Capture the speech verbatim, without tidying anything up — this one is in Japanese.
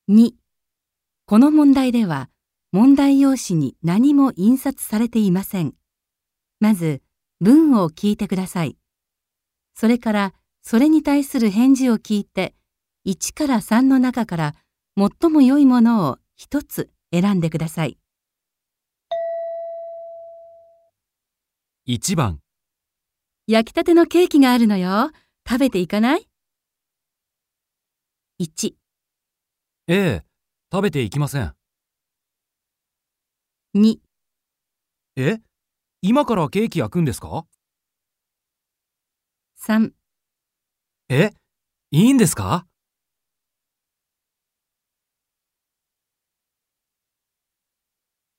に、この問題では問題用紙に何も印刷されていません。まず文を聞いてください。それからそれに対する返事を聞いて、いちからさんの中から最も良いものを一つ選んでください。 いちばん、 焼きたてのケーキがあるのよ。食べていかない？いち、 ええ、食べていきません。 に、 え、今からケーキ焼くんですか？ さん、 え、いいんですか？